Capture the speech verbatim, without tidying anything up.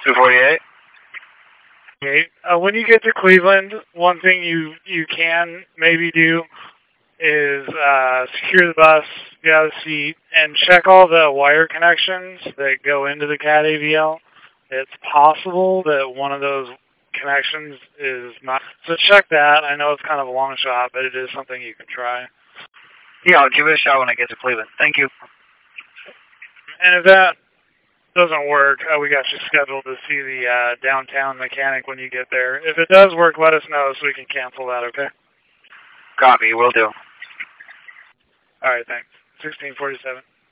two forty-eight. Okay. Uh, when you get to Cleveland, one thing you you can maybe do is uh, secure the bus, get out of the seat, and check all the wire connections that go into the CAT A V L. It's possible that one of those connections is not. So check that. I know it's kind of a long shot, but it is something you can try. Yeah, I'll give it a shot when I get to Cleveland. Thank you. And if that doesn't work, uh, we got you scheduled to see the uh, downtown mechanic when you get there. If it does work, let us know so we can cancel that, okay? Copy, will do. All right, thanks. sixteen forty-seven.